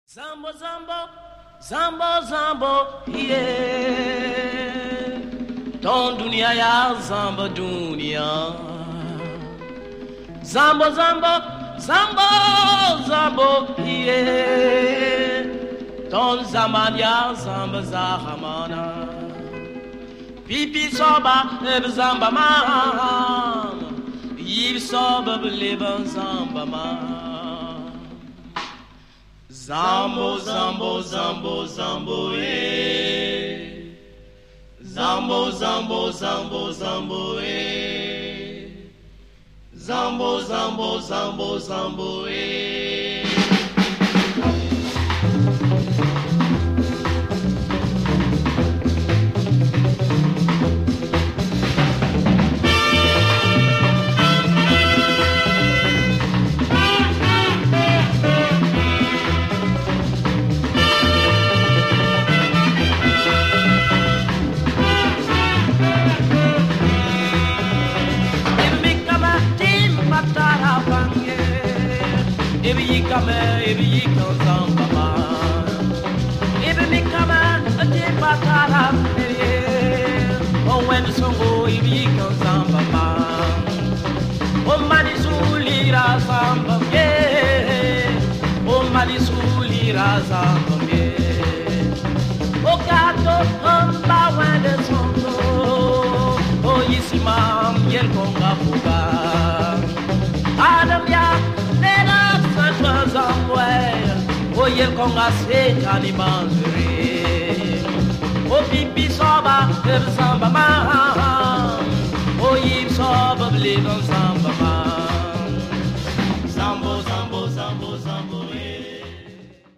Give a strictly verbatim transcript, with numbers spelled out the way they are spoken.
Zambo, zambo, zambo, zambo, yeah. Ton dunia ya zambo dunia. Zambo, zambo, zambo, zambo, yeah. Ton zaman ya zamba zahamana. Pipi soba eb zamba man. Yib soba beliban zamba man. Zambo, zambo, zambo, zambo, eh. Zambo, zambo, zambo, zambo, eh. Zambo, zambo, zambo, zambo, eh. Ibi yikame, ibi yikan zamba man. Ibi mikame, ati patara fere. Oh when songo ibi yikan zamba man. Oh mani sulira zamba me. Oh mani sulira zamba me. Oh gato amba wende songo. Oh yisimam yel konga fuga. Adam ya. Oh yel konga se kani manzuri. Oh pipi soba eb samba man. Oh yip soba blevan samba man.